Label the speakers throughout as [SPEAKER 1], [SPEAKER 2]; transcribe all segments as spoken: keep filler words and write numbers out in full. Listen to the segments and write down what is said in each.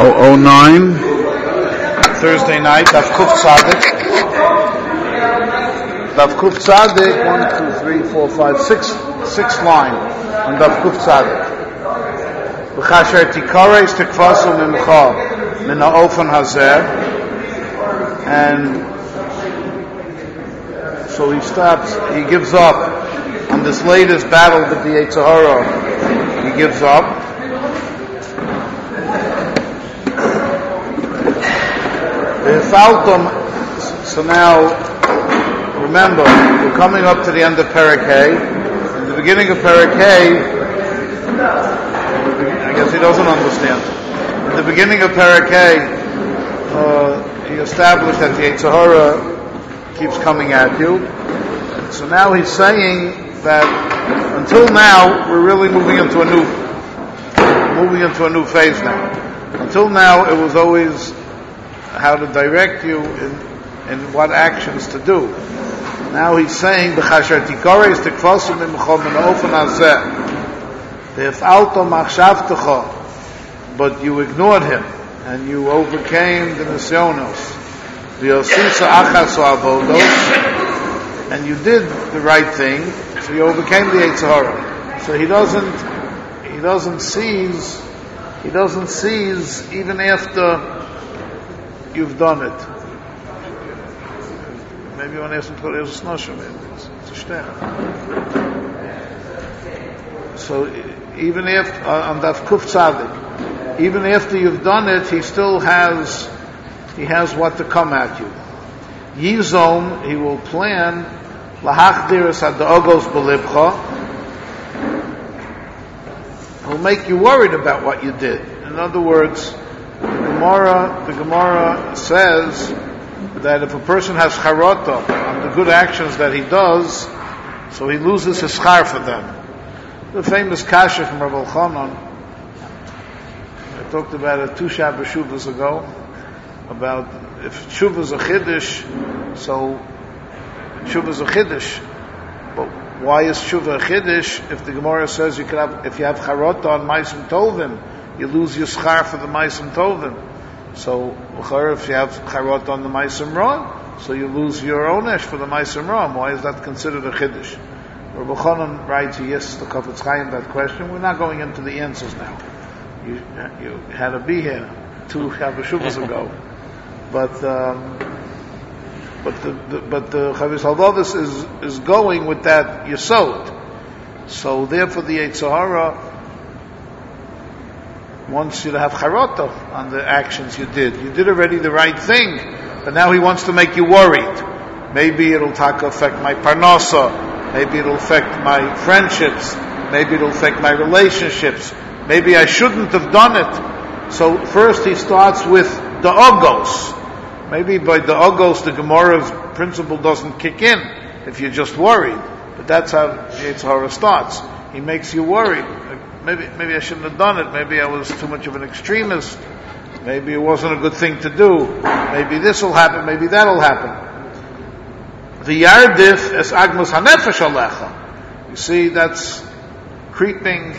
[SPEAKER 1] oh oh nine, Thursday night, Daf Kuf Tzadik. Daf Kuf Tzadik, one, two, three, four, five, six, six line on Daf Kuf Tzadik. B'chasher tikares tikvasu mimcha min ha'ofen hazeh. And so he stops, he gives up on this latest battle with the Yetzer Hara. He gives up. So now, remember, we're coming up to the end of Perek Hey. In the beginning of Perek Hey, I guess he doesn't understand. In the beginning of Perek Hey, uh, he established that the Yetzer Hara keeps coming at you. So now he's saying that until now, we're really moving into a new, moving into a new phase now. Until now, it was always how to direct you in, in what actions to do. Now he's saying, "B'chasher tikares tikvasu mimcha min ha'ofen hazeh, v'hif'alto machshavtecha," but you ignored him and you overcame the nisyonos. V'yosisa achas avodos, and you did the right thing, so you overcame the Yetzer Hara. So he doesn't, he doesn't seize, he doesn't seize even after you've done it. Maybe you want to ask him to go to Ezus Nosha, maybe. It's a shter. So, even after, uh, on Daf Kuf Tzadik, even after you've done it, he still has, he has what to come at you. Yizom, he will plan, lahachdiris ha'da'ogos b'libcha, he'll make you worried about what you did. In other words, The Gemara, the Gemara says that if a person has charata on the good actions that he does, so he loses his schar for them. The famous kasha from Rabbi Elchanan, I talked about it two Shabbos Shuvas ago, about if Shuv is a chiddush, so Shuv is a chiddush. But why is Shuv a chiddush if the Gemara says you can have, if you have charata on Ma'asim Tovim, you lose your schar for the Ma'asim Tovim. So, if you have charot on the Ma'asim Ram, so you lose your onesh for the Ma'asim Ram. Why is that considered a chiddush? Rabbi Chanan writes, he yes, the Kafetz Chaim that question. We're not going into the answers now. You, you had to be here two Shabbos ago, but um, but the, the but the Chavis Halvavis is is going with that yesod. So therefore, the Yetzer Hara wants you to have charata on the actions you did. You did already the right thing, but now he wants to make you worried. Maybe it'll affect my parnasa. Maybe it'll affect my friendships. Maybe it'll affect my relationships. Maybe I shouldn't have done it. So first he starts with the ogos. Maybe by the ogos the Gemara's principle doesn't kick in if you're just worried. But that's how Yetzer Hara starts. He makes you worried. Maybe, maybe I shouldn't have done it. Maybe I was too much of an extremist. Maybe it wasn't a good thing to do. Maybe this will happen. Maybe that will happen. The yardif es agmus hanefesh alecha. You see, that's creeping.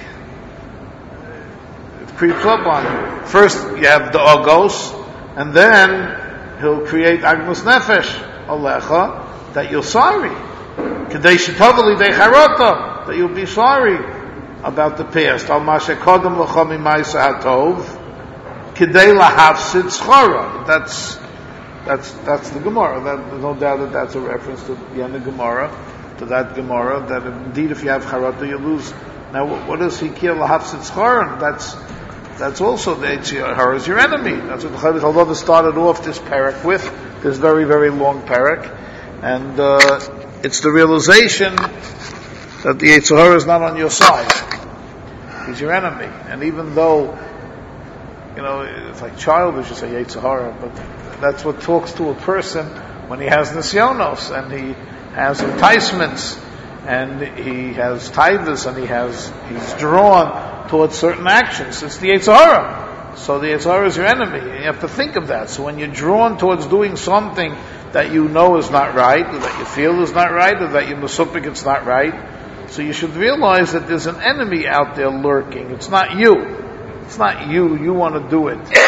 [SPEAKER 1] It creeps up on you. First, you have the ogos, and then he'll create agmus nefesh alecha that you're sorry. Kedei shetovali decharota, that you'll be sorry about the past. Al mashe kodem l'cha mimaysa hatov kidei lahafsid schara. That's that's that's the Gemara. That, there's no doubt that that's a reference to the end of Gemara, to that Gemara. That indeed, if you have charata, you lose. Now, what, what is hikir lahafsid schara? That's that's also the Yetzer Hara is your enemy. That's what the Chavis Halvavis started off this parak with. This very very long parak, and uh, it's the realization that the Yetzer Hara is not on your side. He's your enemy. And even though, you know, it's like childish to say Yetzer Hara, but that's what talks to a person when he has nisyonos, and he has enticements, and he has taivas, and he has, he's drawn towards certain actions. It's the Yetzer Hara. So the Yetzer Hara is your enemy. You have to think of that. So when you're drawn towards doing something that you know is not right, or that you feel is not right, or that you're mesupik it's not right, so you should realize that there's an enemy out there lurking. It's not you. It's not you. You want to do it.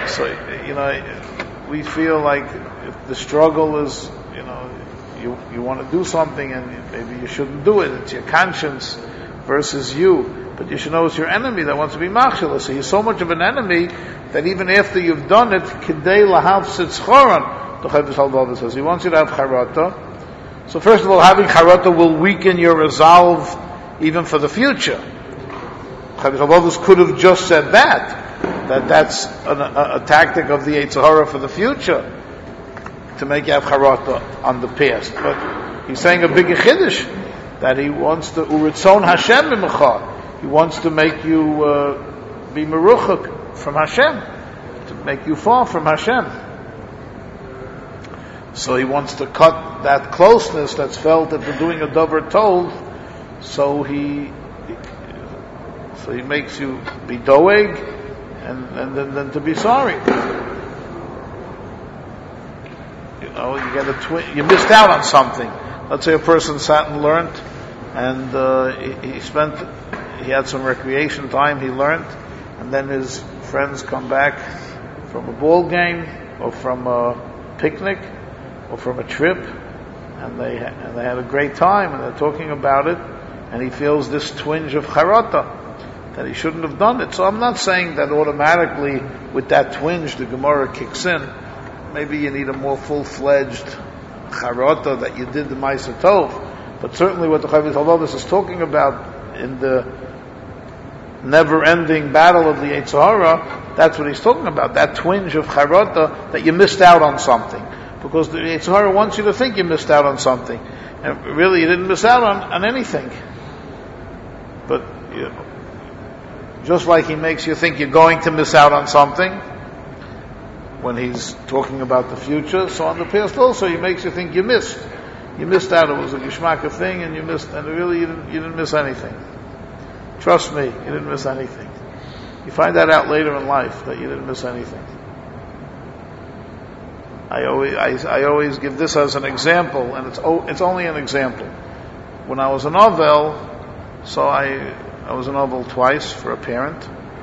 [SPEAKER 1] So, you know, we feel like if the struggle is, you know, you you want to do something and maybe you shouldn't do it. It's your conscience versus you. But you should know it's your enemy that wants to be machshel. So he's so much of an enemy that even after you've done it, kidei lahav sitzchoron, the Chovos HaLevavos says, he wants you to have charata. So first of all, having charata will weaken your resolve even for the future. Chovos HaLevavos could have just said that. That that's an, a, a tactic of the Yetzer Hara for the future, to make you have charata on the past. But he's saying a big chiddush, that he wants to uritzon Hashem b'mecha. He wants to make you uh, be meruchak from Hashem, to make you fall from Hashem. So he wants to cut that closeness that's felt after doing a davar told. So he, so he makes you be doeg. And, and then, then to be sorry. You know, you get a twi- you missed out on something. Let's say a person sat and learned, and uh, he, he spent, he had some recreation time, he learned, and then his friends come back from a ball game, or from a picnic, or from a trip, and they ha- and they had a great time, and they're talking about it, and he feels this twinge of charata, that he shouldn't have done it. So I'm not saying that automatically with that twinge the Gemara kicks in. Maybe you need a more full-fledged charata that you did the Ma'aser Tov. But certainly what the Chovos HaLevavos is talking about in the never-ending battle of the Yetzer Hara, that's what he's talking about. That twinge of charata, that you missed out on something. Because the Yetzer Hara wants you to think you missed out on something. And really you didn't miss out on, on anything. But, you know, just like he makes you think you're going to miss out on something when he's talking about the future, so on the past also he makes you think you missed. You missed out. It was a geshmaka thing, and you missed, and really you didn't, you didn't miss anything. Trust me, you didn't miss anything. You find that out later in life, that you didn't miss anything. I always, I, I always give this as an example, and it's it's only an example. When I was an Ovel, so I. I was an Ovel twice for a parent,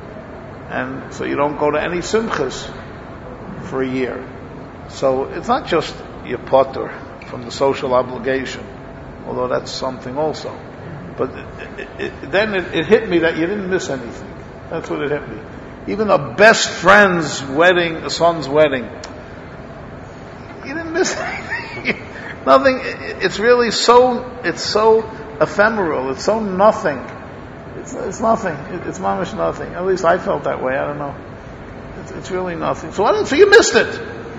[SPEAKER 1] and so you don't go to any simchas for a year. So it's not just your potter from the social obligation, although that's something also. But it, it, it, then it, it hit me that you didn't miss anything. That's what it hit me. Even a best friend's wedding, a son's wedding, you didn't miss anything. Nothing. It, it's really so. It's so ephemeral. It's so nothing. It's, it's nothing. It, it's mamish nothing. At least I felt that way. I don't know. It's, it's really nothing. So, I so you missed it.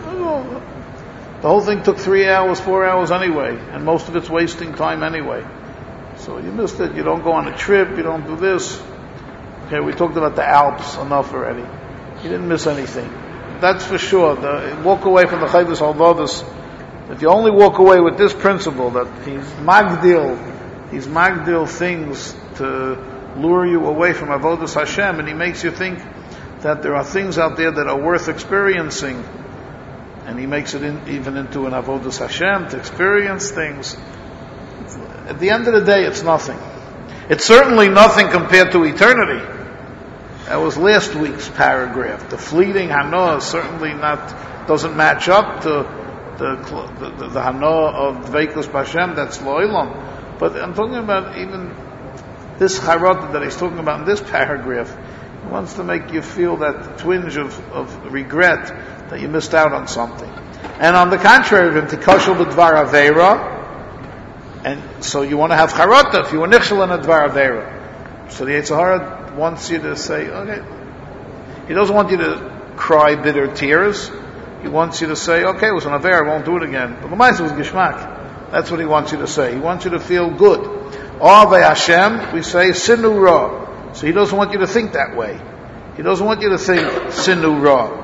[SPEAKER 1] The whole thing took three hours, four hours anyway, and most of it's wasting time anyway. So you missed it. You don't go on a trip. You don't do this. Okay, we talked about the Alps enough already. You didn't miss anything. That's for sure. The, walk away from the Chovos HaLevavos. If you only walk away with this principle that he's magdil, he's magdil things to lure you away from Avodas Hashem, and he makes you think that there are things out there that are worth experiencing, and he makes it in, even into an Avodas Hashem to experience things. It's, at the end of the day, it's nothing. It's certainly nothing compared to eternity. That was last week's paragraph. The fleeting Hanoah certainly not doesn't match up to the the, the, the Hanoah of Dveikus B'Hashem. That's Lo'ilam. But I'm talking about even this charata that he's talking about in this paragraph. He wants to make you feel that twinge of, of regret that you missed out on something. And on the contrary, v'tikashel b'dvar aveira, and so you want to have charata if you were nichshel in a dvar aveira. So the Yetzer Hara wants you to say, okay. He doesn't want you to cry bitter tears. He wants you to say, okay, it was an aveira, I won't do it again. But the Ma'aser was geshmak. That's what he wants you to say. He wants you to feel good. Avei Hashem, we say sinu ra. So he doesn't want you to think that way. He doesn't want you to think sinu ra.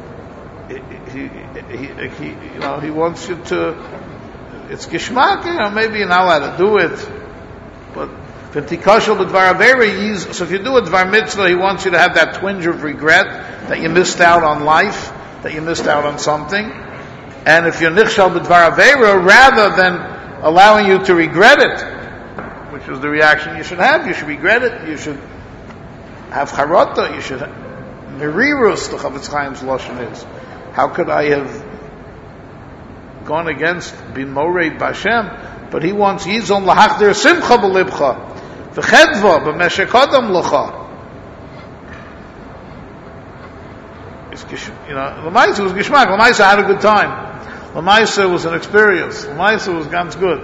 [SPEAKER 1] He, he, he, he, you know, he wants you to. It's geshmak. You know, maybe you're not allowed to do it, but v'tikashel b'dvar aveira. So if you do a dvar mitzvah, he wants you to have that twinge of regret that you missed out on life, that you missed out on something. And if you're nichshel b'dvar aveira, rather than allowing you to regret it, which is the reaction you should have. You should regret it. You should have charata. You should Merirus, the Chavetz Chaim's lashon is. How could I have gone against bin moreid b'Hashem? But he wants yizon lahachdir simcha b'libcha v'chedva b'meshek adam l'cha. You know, Lamaisa was gishmak. Lamaisa had a good time. Lamaisa was an experience. Lamaisa was ganz good.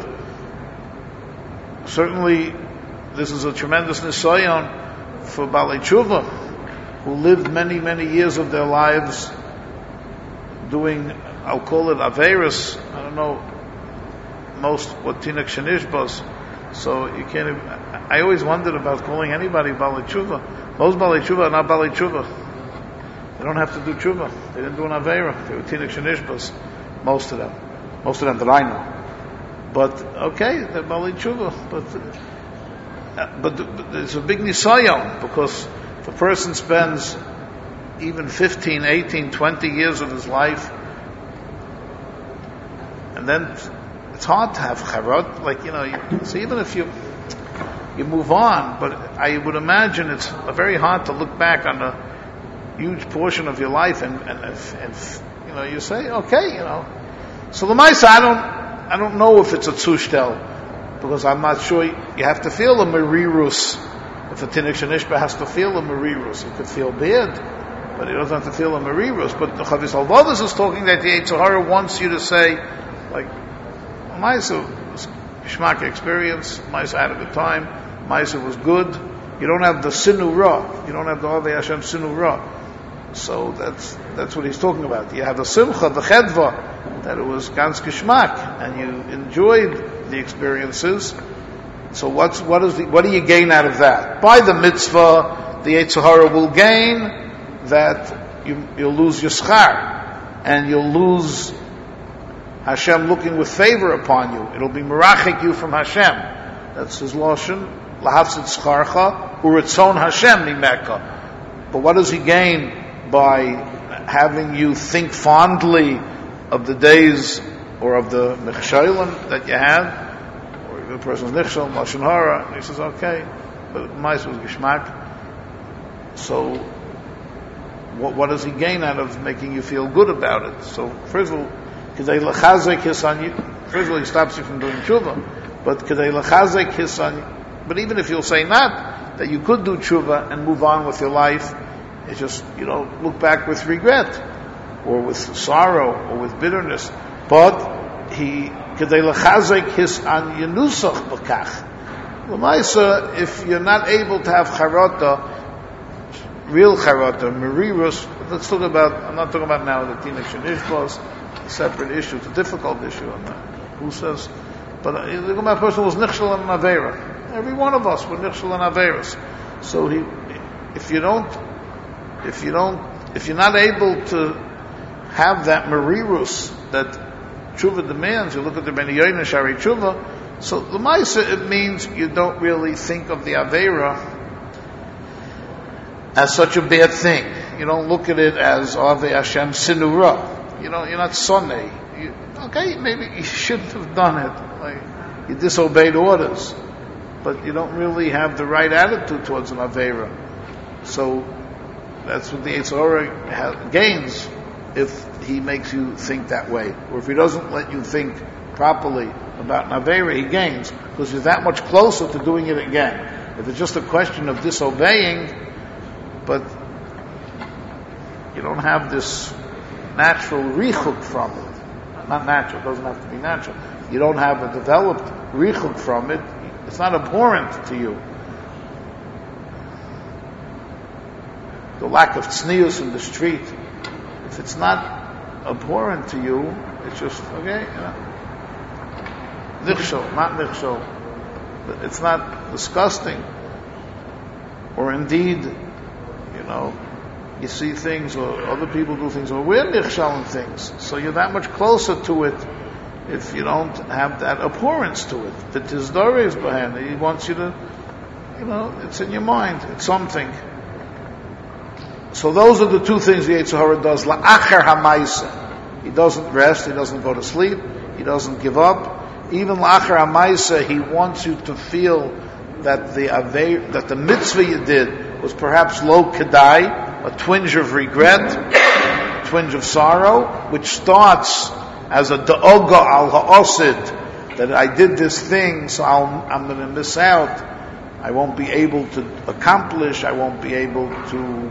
[SPEAKER 1] Certainly, this is a tremendous nisayon for Balei Tshuva, who lived many, many years of their lives doing, I'll call it Averis. I don't know most what Tinek Shenishbos. So you can't even, I always wondered about calling anybody Balei Tshuva. Most Balei Tshuva are not Balei Tshuva. They don't have to do tshuva. They didn't do an avera. They were tinik shenishbas, most of them. Most of them that I know. But, okay, they're bali tshuva. But, uh, but, but there's a big nisayon, because if a person spends even fifteen, eighteen, twenty years of his life, and then it's hard to have charot, like, you know, you, so even if you, you move on, but I would imagine it's very hard to look back on a huge portion of your life, and, and, if, if you know, you say, okay, you know. So the Maisa, I don't, I don't know if it's a tzushtel, because I'm not sure. You have to feel a merirus. If a tinik shenishba has to feel a merirus, he could feel bad, but he doesn't have to feel a merirus. But the Chavis Alvadas is talking that the Yetzer Hara wants you to say, like, Maisa was Shmak experience. Maisa had a good time. Maisa was good. You don't have the sinu ra. You don't have the Avei Hashem sinu ra. So that's that's what he's talking about. You have the simcha, the chedva, that it was ganz geschmack, and you enjoyed the experiences. So what's what is the, what do you gain out of that? By the mitzvah, the Yetzer Hara will gain that you, you'll lose your schar, and you'll lose Hashem looking with favor upon you. It'll be merachik you from Hashem. That's his lashon. Lahavsid scharcha uritzon Hashem mimeka. But what does he gain by having you think fondly of the days or of the nechshalim that you had, or if a person's nechshal, lashon hara, and he says, okay, but mais was gishmak. So, what, what does he gain out of making you feel good about it? So, first of all, kedei lechazek hisan, first of all, he stops you from doing tshuva, but kedei lechazek hisan, but even if you'll say not, that you could do tshuva and move on with your life, it's just, you know, look back with regret, or with sorrow, or with bitterness. But he, kedei lechazek his an yenusach b'kach. L'maisa, if you're not able to have charata, real charata, merirus, let's talk about, I'm not talking about now the tinik shenishbos, a separate issue, it's a difficult issue on that. Who says, but uh, the about person was nichshel and avera. Every one of us were nichshel and averas. So he, if you don't, if you don't, if you're not able to have that merirus that tshuva demands, you look at the Ben Yoina Shari Tshuva, so l'maisa it means you don't really think of the avera as such a bad thing. You don't look at it as Avei Hashem sinura. You know, you're not sonei. You, okay, maybe you shouldn't have done it. Like, you disobeyed orders, but you don't really have the right attitude towards an avera. So that's what the Yetzer Hara gains if he makes you think that way, or if he doesn't let you think properly about an avera, he gains because you're that much closer to doing it again. If it's just a question of disobeying, but you don't have this natural richuk from it. Not natural, it doesn't have to be natural. You don't have a developed richuk from it. It's not abhorrent to you. The lack of tznius in the street, if it's not abhorrent to you, it's just, okay, you know. Nichshol, not nichshol. But it's not disgusting. Or indeed, you know, you see things, or other people do things, or we're nichshal in things. So you're that much closer to it if you don't have that abhorrence to it. The tizdore is behind it. He wants you to, you know, it's in your mind. It's something. So those are the two things the Yetzer Hara does. La'acher ha'maisa. He doesn't rest. He doesn't go to sleep. He doesn't give up. Even la'acher ha'maisa, he wants you to feel that the avei, that the mitzvah you did was perhaps low kedai, a twinge of regret, a twinge of sorrow, which starts as a da'oga al ha'osid, that I did this thing, so I'll, I'm going to miss out. I won't be able to accomplish, I won't be able to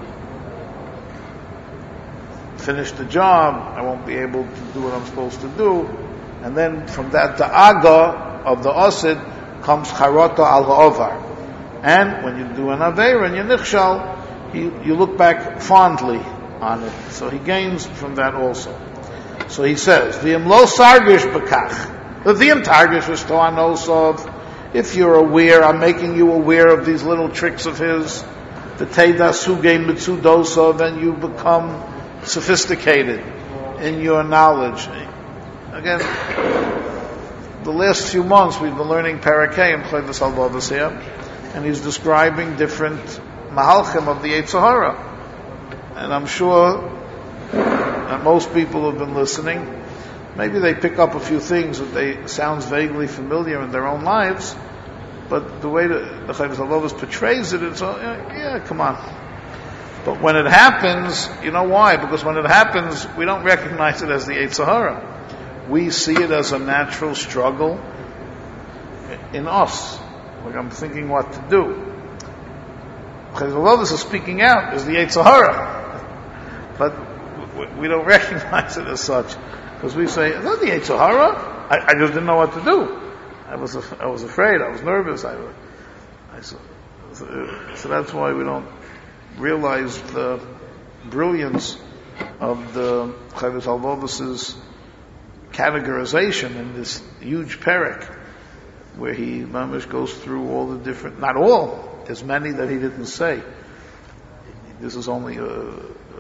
[SPEAKER 1] finish the job, I won't be able to do what I'm supposed to do. And then from that da'aga of the osid comes charata al ha'ovar. And when you do an aveira and you nichshal, you, you look back fondly on it. So he gains from that also. So he says, V'im lo sargish b'kach. The v'im targish is to'anos of, if you're aware, I'm making you aware of these little tricks of his, the teda suge mitzudosov, and you become sophisticated in your knowledge. Again, the last few months we've been learning Parakeh and Chayvus Halvavas here, and he's describing different mahalchim of the Yetzer Hara. And I'm sure that most people have been listening. Maybe they pick up a few things that they sounds vaguely familiar in their own lives, but the way that the Chayvus Halvavas portrays it, it's all, yeah, yeah, come on. But when it happens, you know why? Because when it happens, we don't recognize it as the Yetzer Hara. We see it as a natural struggle in us. Like I'm thinking what to do. Chayvus Halvavas is speaking out as the Yetzer Hara. But we don't recognize it as such. Because we say, is that the Yetzer Hara? I, I just didn't know what to do. I was af- I was afraid, I was nervous. I, I so, so that's why we don't realize the brilliance of the Chayvus Halvavas' categorization in this huge parak, where he mamish goes through all the different, not all, there's many that he didn't say. This is only a, a,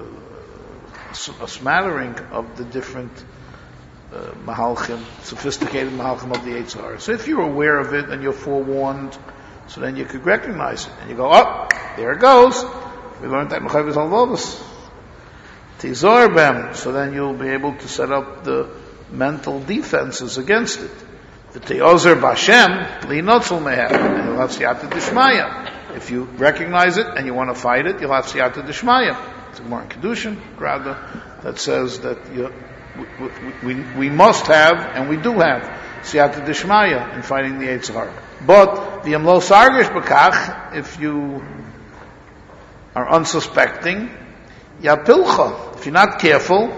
[SPEAKER 1] a smattering of the different uh, mahalchim, sophisticated mahalchim of the Yetzer Hara. So if you're aware of it and you're forewarned, so then you could recognize it. And you go, oh, there it goes. We learned that in Chayvus Halvavas. Tizor bem. So then you'll be able to set up the mental defenses against it. The te'ozer b'Hashem li'notzul mehem, and you'll have siyata d'shmaya. If you recognize it and you want to fight it, you'll have siyata d'shmaya. It's a more in Kedushin, Grada, that says that you, we, we, we must have, and we do have, siyata d'shmaya in fighting the Yetzer Hara. But the lo sargish b'kach, if you are unsuspecting, yapilcha, if you're not careful,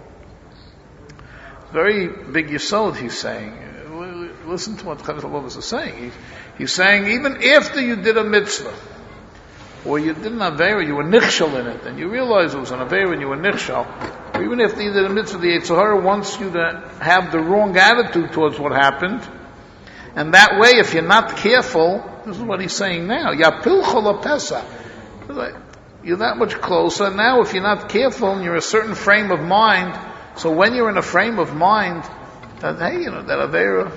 [SPEAKER 1] very big yesod he's saying. Listen to what Chayvus Halvavas is saying. He, he's saying even after you did a mitzvah, or you did an aveira, you were nichshal in it, and you realize it was an aveira and you were nichshal, or even after you did a mitzvah, the Yetzer Hara wants you to have the wrong attitude towards what happened, and that way, if you're not careful, this is what he's saying now, yapilcha l'pesach. You're that much closer. Now, if you're not careful and you're a certain frame of mind, so when you're in a frame of mind that, hey, you know, that aveira,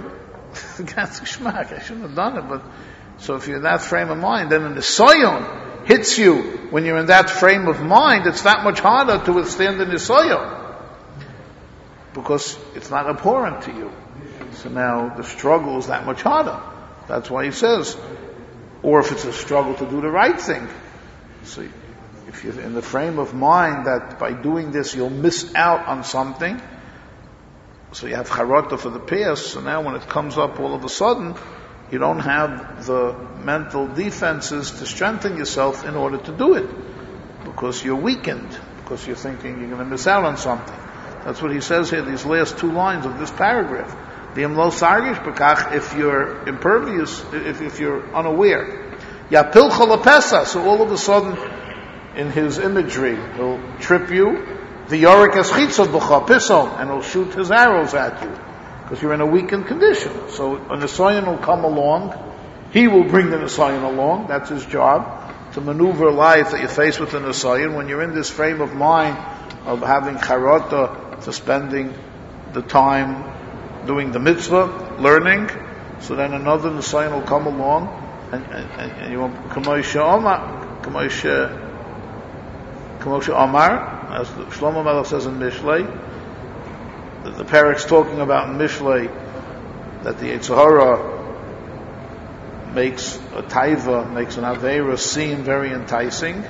[SPEAKER 1] I shouldn't have done it, but so if you're in that frame of mind, then the soyon hits you when you're in that frame of mind, it's that much harder to withstand the nisoyon because it's not abhorrent to you. So now the struggle is that much harder. That's why he says, or if it's a struggle to do the right thing. So if you're in the frame of mind that by doing this you'll miss out on something, so you have charata for the past, so now when it comes up all of a sudden, you don't have the mental defenses to strengthen yourself in order to do it, because you're weakened, because you're thinking you're going to miss out on something. That's what he says here, these last two lines of this paragraph. V'im lo sargish b'kach, if you're impervious, if, if you're unaware. Yapilcha l'pesa, so all of a sudden, in his imagery, he'll trip you, the yorik eschitzav b'cha pison, and he'll shoot his arrows at you, because you're in a weakened condition. So a Nisayan will come along, he will bring the Nisayan along, that's his job, to maneuver life that you're faced with a Nisayan. When you're in this frame of mind of having charata, for spending the time doing the mitzvah, learning, so then another Nisayan will come along, and, and, and you want Kamosha Omar, Kamosha Kamosha Omar, as Shlomo Melech says in Mishlei, the, the parak's talking about in Mishlei that the Yetzer Hara makes a taiva, makes an aveira seem very enticing,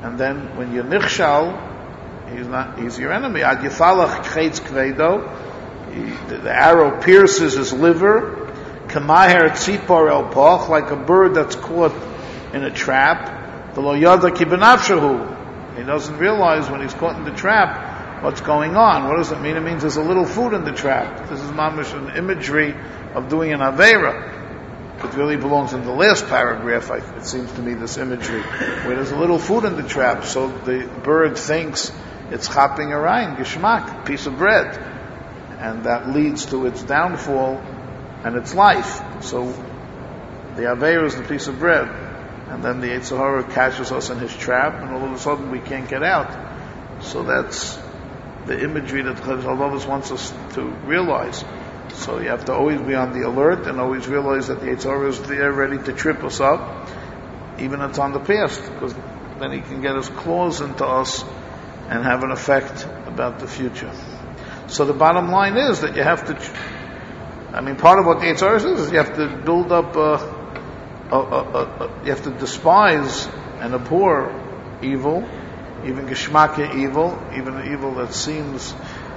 [SPEAKER 1] And then when you're nichshal, he's not, he's your enemy. Ad yifalach chetz kvedo, the arrow pierces his liver, kamaher tzipor el poch, like a bird that's caught in a trap. V'lo yada ki b'nafshahu. He doesn't realize when he's caught in the trap what's going on. What does it mean? It means there's a little food in the trap. This is mamish an imagery of doing an aveira. It really belongs in the last paragraph, I, it seems to me, this imagery, where there's a little food in the trap, so the bird thinks it's chapping a rein, geschmack, piece of bread, and that leads to its downfall and its life. So the aveira is the piece of bread, and then the Yetzer Hara catches us in his trap, and all of a sudden we can't get out. So that's the imagery that Chazal Alvavos wants us to realize. So you have to always be on the alert and always realize that the Yetzer Hara is there ready to trip us up, even if it's on the past, because then he can get his claws into us and have an effect about the future. So the bottom line is that you have to, I mean, part of what the Yetzer Hara is, is you have to build up, a, a, a, a, you have to despise and abhor evil, even geschmacke evil, even evil that seems,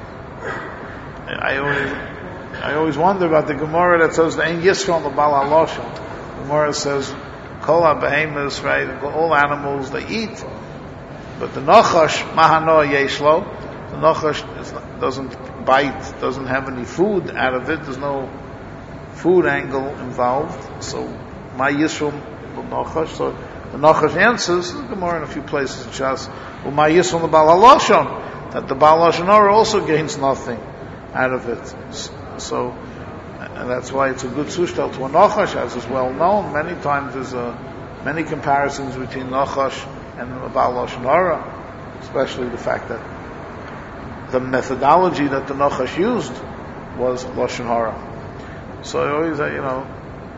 [SPEAKER 1] I always, I always wonder about the Gemara that says, "Ein Yisrael l'bal haloshon." Gemara says, "Kol habehemis," right? All animals they eat, but the nachash mahano yeshlo. The nachash is not, doesn't bite, doesn't have any food out of it. There's no food angle involved. So, my Yisrael l'nachash. So the nachash answers the Gemara in a few places in Shas, "Well, my Yisrael l'bal haloshon," that the Baal Lashon Hara also gains nothing out of it. So, and that's why it's a good sushtel to a nachash, as is well known. Many times there's a, many comparisons between nachash and the Baal Lashon Hara, especially the fact that the methodology that the nachash used was Lashon Hara. So I always, you know,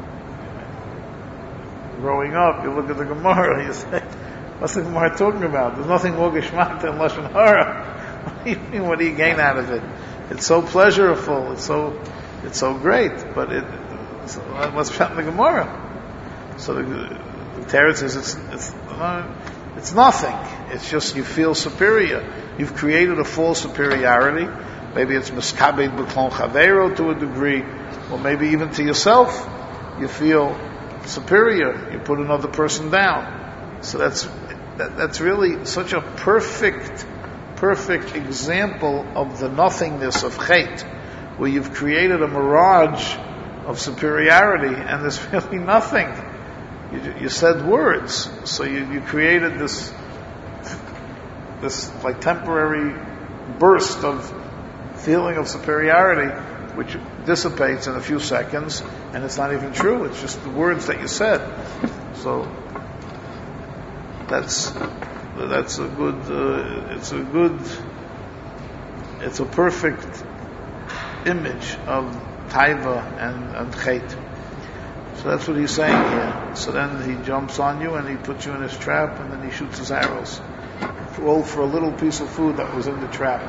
[SPEAKER 1] growing up, you look at the Gemara, you say, what's the Gemara talking about? There's nothing more geschmack than Lashon Hara. What do you mean, what do you gain out of it? It's so pleasurable. It's so, it's so great. But it, what's found in the Gemara? So the, the Teretz says it's, it's, it's nothing. It's just you feel superior. You've created a false superiority. Maybe it's miskabed b'klon chavero to a degree, or maybe even to yourself. You feel superior. You put another person down. So that's that, that's really such a perfect. perfect example of the nothingness of Chet, where you've created a mirage of superiority and there's really nothing. You, you said words, so you, you created this this like temporary burst of feeling of superiority, which dissipates in a few seconds, and it's not even true. It's just the words that you said. So that's. That's a good, uh, it's a good, it's a perfect image of Taiva and, and Chet. So that's what he's saying here. So then he jumps on you and he puts you in his trap and then he shoots his arrows. All for a little piece of food that was in the trap.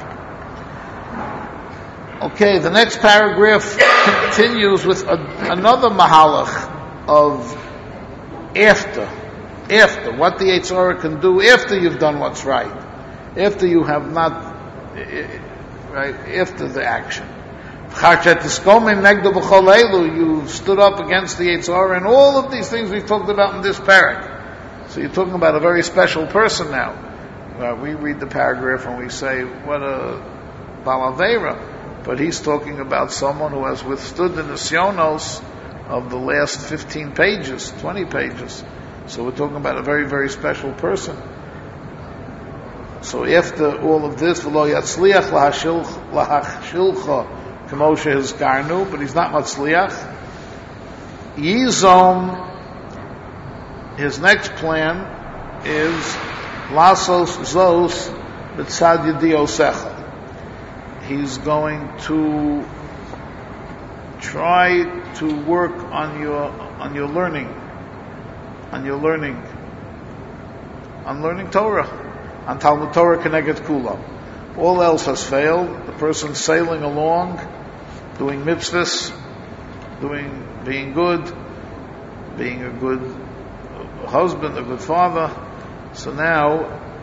[SPEAKER 1] Okay, the next paragraph continues with a, another mahalach of after. After, what the Yetzer Hara can do after you've done what's right. After you have not, right, after the action. You stood up against the Yetzer Hara and all of these things we've talked about in this parak. So you're talking about a very special person now. Uh, we read the paragraph and we say, what a Baal Aveira. But he's talking about someone who has withstood the nisyonos of the last fifteen pages, twenty pages. So we're talking about a very, very special person. So after all of this, v'lo yatzliach lahachshilcha k'moshe hizkarnu, but he's not matzliach. Yizom, his next plan is lasos zos b'tzad yediosecha. He's going to try to work on your on your learning. On your learning, on learning Torah, on Talmud Torah Keneged Kula. All else has failed. The person sailing along, doing mitzvahs, doing, being good, being a good husband, a good father. So now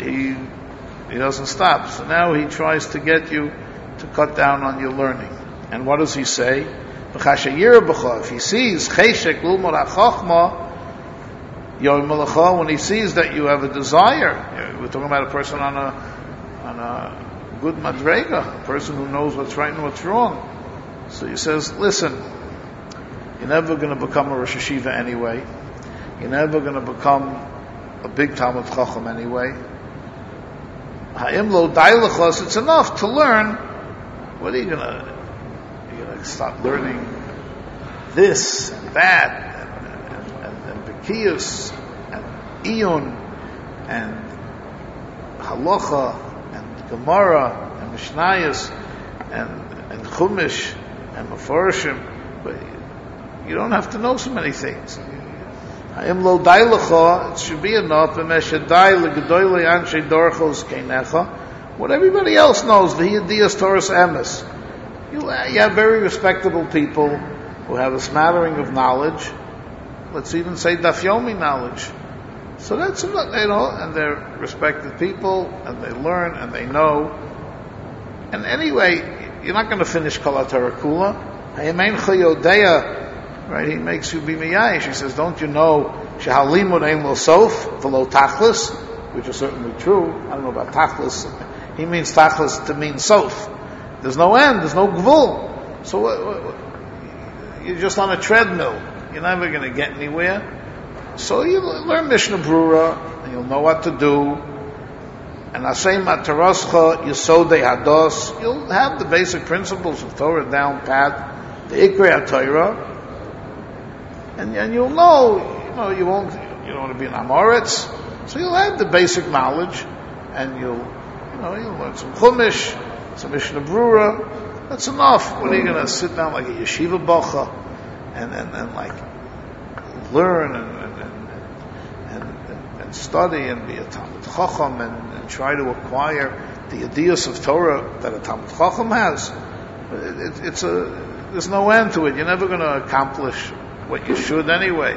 [SPEAKER 1] he he doesn't stop. So now he tries to get you to cut down on your learning. And what does he say? If he sees cheshek lulmod hachachma, when he sees that you have a desire, we're talking about a person on a on a good madrega, a person who knows what's right and what's wrong. So he says, listen, you're never going to become a Rosh Hashiva anyway. You're never going to become a big Talmud Chacham anyway. Ha'im lo dailachos, it's enough to learn. What are you going to, you're going to start learning this and that, and, and, and Bekiyus, and Iyun, and Halacha, and Gemara, and Mishnayos, and, and Chumash, and Mefarshim, but you don't have to know so many things. Ha'im lo dailacha, it should be enough. What everybody else knows, the Yediyas Torah's emes. You, you have very respectable people who have a smattering of knowledge. Let's even say Daf Yomi knowledge. So that's, you know, and they're respected people, and they learn, and they know. And anyway, you're not going to finish Kol HaTorah Kula. Ha'yemein Chayodeya, right? He makes you be miyayish. He says, don't you know Shehalimud Ein Lo Sof V'Lo Tachlis, which is certainly true. I don't know about Tachlis. He means Tachlis to mean Sof. There's no end. There's no Gvul. So what, what, what, you're just on a treadmill. You're never going to get anywhere. So you learn Mishnah Brura, and you'll know what to do. And Asay Mataroscha Yesodei Hados, you'll have the basic principles of Torah down pat, the Ikrei HaTorah, and, and you'll know, you know, you won't, you don't want to be an Amoritz, so you'll have the basic knowledge, and you'll, you know, you'll learn some Chumash, some Mishnah Brura. That's enough. When are you going to sit down like a yeshiva bacha and and, and like learn and and, and and and study and be a Talmud Chacham and, and try to acquire the ideas of Torah that a Talmud Chacham has? It, it, it's a there's no end to it. You're never going to accomplish what you should anyway.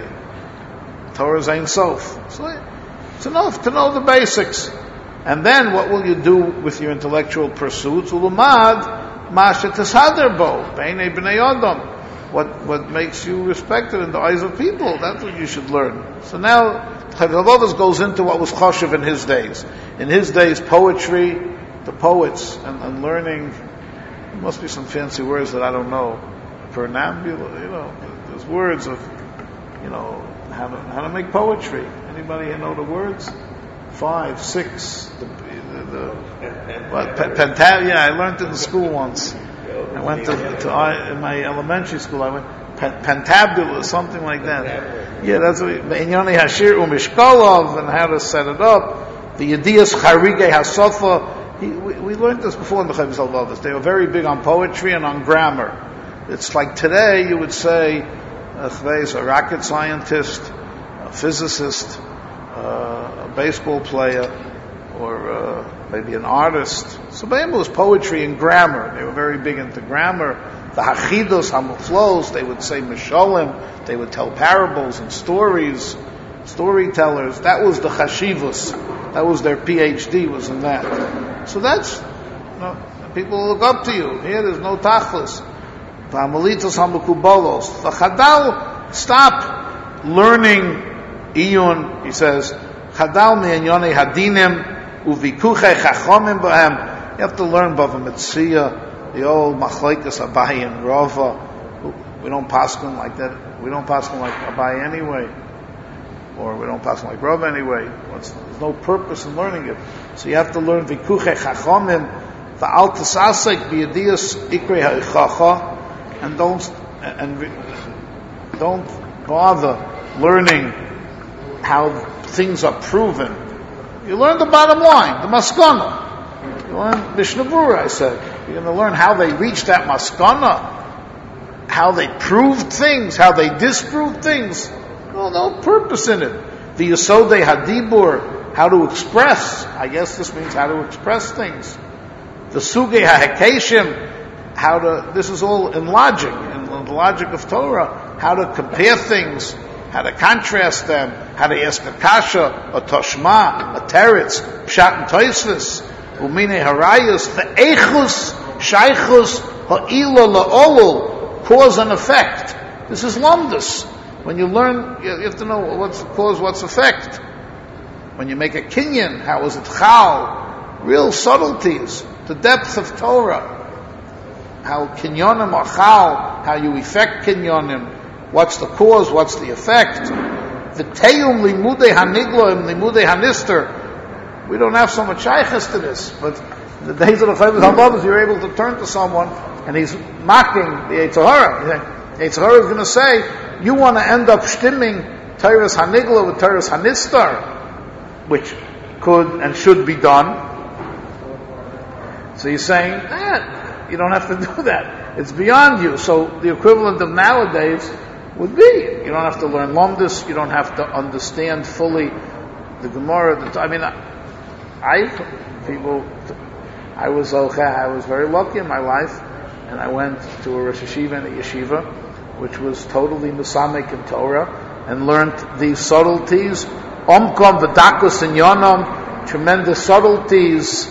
[SPEAKER 1] Torah's Ein Sof. So it's enough to know the basics. And then what will you do with your intellectual pursuits? Ulumad masha teshader bo beinei bnei adam. What what makes you respected in the eyes of people? That's what you should learn. So now Chavavavas goes into what was choshev in his days. In his days, poetry, the poets, and, and learning. There must be some fancy words that I don't know. Pernambula, you know, there's words of, you know, how to how to make poetry. Anybody here know the words? Five, six, the, the, the what, penta, yeah, I learned in the school once. I went to, to I, in my elementary school, I went, pentabula, something like that. Yeah, that's what, Inyoni Hashir Umishkolov, and how to set it up. The Yediyas Charigei Hasofa, we, we learned this before in the Chavos Halvavos. They were very big on poetry and on grammar. It's like today you would say, a, a rocket scientist, a physicist, Uh, a baseball player, or uh, maybe an artist. So it was poetry and grammar. They were very big into grammar. The Hachidos, Hamuflos, they would say Mishalim, they would tell parables and stories, storytellers. That was the Chashivus. That was their P H D, was in that. So that's, you know, people look up to you. Here there's no Tachlis. The Hamalitos Hamukubolos. The Chadal, stop learning Iyun, he says, Chadal mi'anyonei hadinim uvikuchei chachomim b'hem. You have to learn Bava Metzia, the old Machlekes Abaye and Rava. We don't paskin like that. We don't paskin like Abaye anyway, or we don't paskin like Rava anyway. What's, there's no purpose in learning it. So you have to learn vikuchei chachomim, va'al tasasek b'yediyas ikrei ha'ichacha, and don't and don't bother learning how things are proven. You learn the bottom line, the maskana. You learn Mishnah Brura, I said. You're going to learn how they reached that maskana, how they proved things, how they disproved things. Well, no purpose in it. The Yesodei Hadibur, how to express. I guess this means how to express things. The Sugei HaHekeshim, how to, this is all in logic, in the logic of Torah, how to compare things, how to contrast them, how to ask a kasha, a toshma, a teretz, pshat and toisvis, umine harayas, ve'echus, shaychus, ha'ila la'olul, cause and effect. This is lumdus. When you learn, you have to know what's cause, what's effect. When you make a kinyan, how is it chal? Real subtleties, the depth of Torah. How kinyonim are chal, how you effect kinyonim, what's the cause, what's the effect. The teyum limudei hanigloim, limudei hanister. We don't have so much shaykhs to this, but in the days of the Chovos HaLevavos, you're able to turn to someone and he's mocking the Yetzer Hara. The Yetzer Hara is going to say, you want to end up stimming Teres Hanigla with Teres Hanistar, which could and should be done. So he's saying, eh, you don't have to do that. It's beyond you. So the equivalent of nowadays would be, you don't have to learn Lomdus, you don't have to understand fully the Gemara. The, I mean, I, I, people, I was okay, I was very lucky in my life, and I went to a Rosh Yeshiva and a Yeshiva, which was totally Musamek in Torah, and learned these subtleties, Omkom v'dakus and Yonom, tremendous subtleties,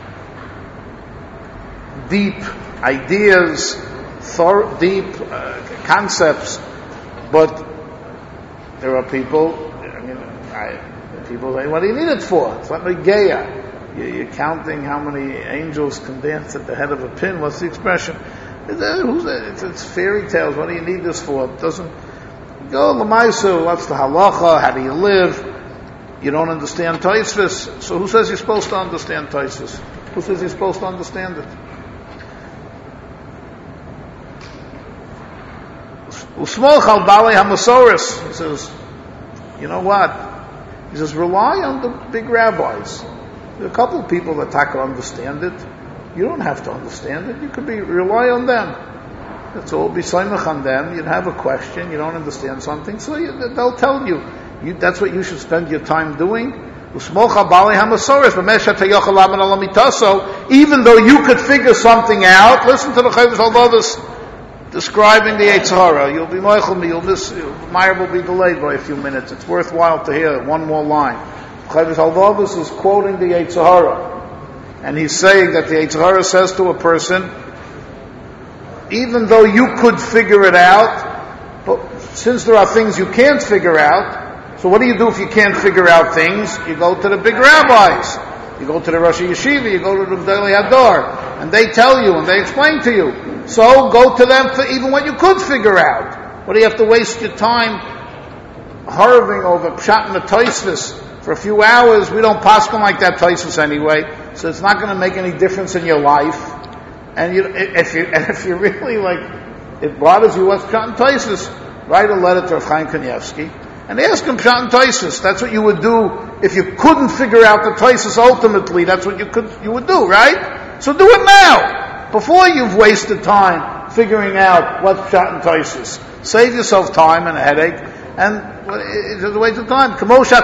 [SPEAKER 1] deep ideas, thor- deep uh, concepts, but there are people, I mean, I, people say, what do you need it for? It's like Geya. You're counting how many angels can dance at the head of a pin. What's the expression? It's, it's fairy tales. What do you need this for? It doesn't go l'maisu. What's the halacha? How do you live? You don't understand Tosfos. So who says you're supposed to understand Tosfos? Who says you're supposed to understand it? Usmol chal balei hamasoris. He says, you know what? He says, rely on the big rabbis. There are a couple of people that taka understand it. You don't have to understand it. You could be rely on them. That's all. Be soymach on them. You'd have a question. You don't understand something, so you, they'll tell you. you. That's what you should spend your time doing. Even though you could figure something out, listen to the Chovos HaLevavos describing the Yetzer Hara. You'll be moichel me. You'll miss. Meyer will be delayed by a few minutes. It's worthwhile to hear one more line. Chovos HaLevavos is quoting the Yetzer Hara. And he's saying that the Yetzer Hara says to a person, even though you could figure it out, but since there are things you can't figure out, so what do you do if you can't figure out things? You go to the big rabbis. You go to the Rosh Yeshiva, you go to the Gedolei Hador, and they tell you and they explain to you. So go to them for even what you could figure out. What do you have to waste your time harving over Pshat and the Tosfos for a few hours? We don't paskin like that Tosfos anyway. So it's not going to make any difference in your life. And you, if you, and if you really like, it bothers you what's Pshat and Tosfos, write a letter to Rav Chaim Kanievsky and ask him Pshat and Tosfos. That's what you would do if you couldn't figure out the Tosfos ultimately. That's what you could, you would do, right? So do it now, before you've wasted time figuring out what's Pshat and Tosfos. Save yourself time and a headache, and it's a waste of time.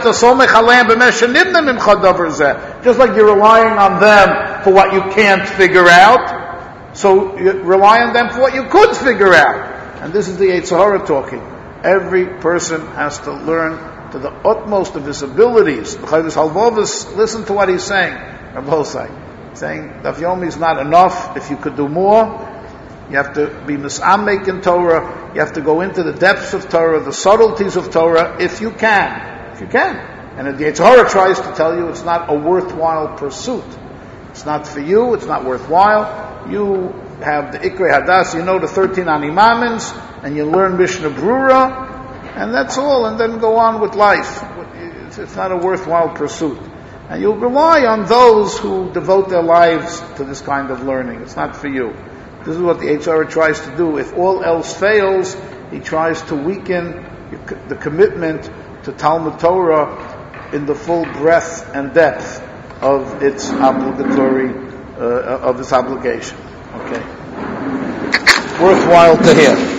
[SPEAKER 1] Just like you're relying on them for what you can't figure out, so you rely on them for what you could figure out. And this is the Yetzer Hara talking. Every person has to learn to the utmost of his abilities. The Chovos HaLevavos, listen to what he's saying. Rabosai, saying Daf Yomi is not enough. If you could do more, you have to be misamek in Torah. You have to go into the depths of Torah, the subtleties of Torah, if you can. If you can. And the Yetzer Hara tries to tell you it's not a worthwhile pursuit. It's not for you. It's not worthwhile. You have the Ikrei Hadas. You know the thirteen Animamins, and you learn Mishnah Brura, and that's all. And then go on with life. It's not a worthwhile pursuit. And you'll rely on those who devote their lives to this kind of learning. It's not for you. This is what the Yetzer Hara tries to do. If all else fails, he tries to weaken the commitment to Talmud Torah in the full breadth and depth of its obligatory, uh, of its obligation. Okay, worthwhile to hear.